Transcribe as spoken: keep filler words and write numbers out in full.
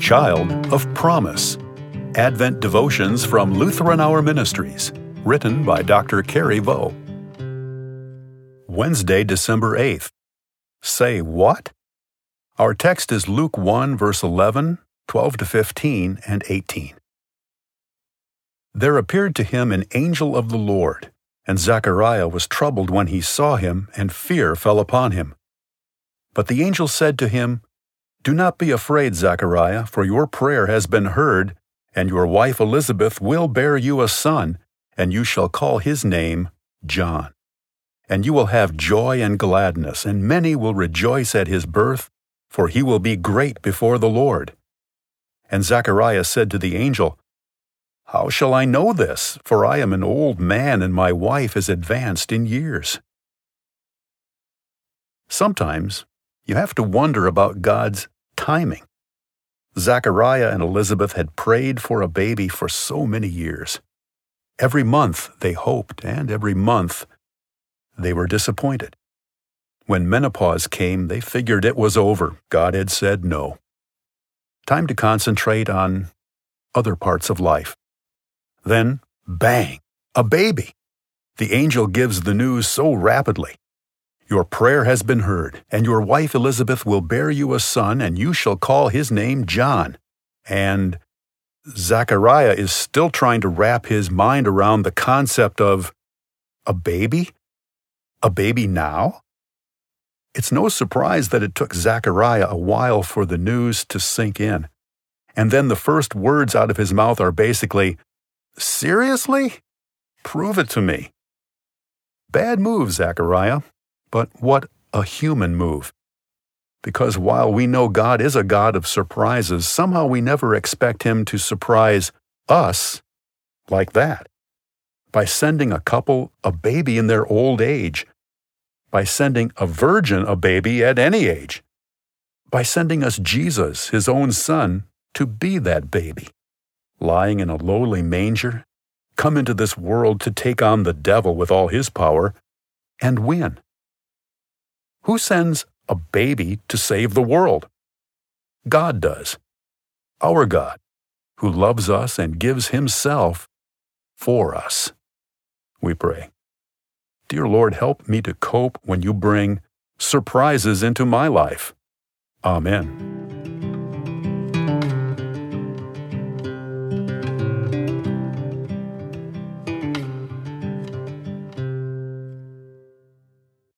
Child of Promise. Advent Devotions from Lutheran Hour Ministries. Written by Doctor Carrie Vo. Wednesday, December eighth. Say what? Our text is Luke one, verse eleven, twelve to fifteen, and eighteen. There appeared to him an angel of the Lord, and Zechariah was troubled when he saw him, and fear fell upon him. But the angel said to him, "Do not be afraid, Zechariah, for your prayer has been heard, and your wife Elizabeth will bear you a son, and you shall call his name John. And you will have joy and gladness, and many will rejoice at his birth, for he will be great before the Lord." And Zechariah said to the angel, "How shall I know this? For I am an old man, and my wife is advanced in years." Sometimes you have to wonder about God's timing. Zechariah and Elizabeth had prayed for a baby for so many years. Every month they hoped, and every month they were disappointed. When menopause came, they figured it was over. God had said no. Time to concentrate on other parts of life. Then, bang, a baby. The angel gives the news so rapidly. "Your prayer has been heard, and your wife Elizabeth will bear you a son, and you shall call his name John." And Zechariah is still trying to wrap his mind around the concept of a baby? A baby now? It's no surprise that it took Zechariah a while for the news to sink in. And then the first words out of his mouth are basically, "Seriously? Prove it to me." Bad move, Zechariah. But what a human move. Because while we know God is a God of surprises, somehow we never expect Him to surprise us like that. By sending a couple a baby in their old age. By sending a virgin a baby at any age. By sending us Jesus, His own Son, to be that baby. Lying in a lowly manger, come into this world to take on the devil with all his power, and win. Who sends a baby to save the world? God does. Our God, who loves us and gives Himself for us. We pray. Dear Lord, help me to cope when you bring surprises into my life. Amen.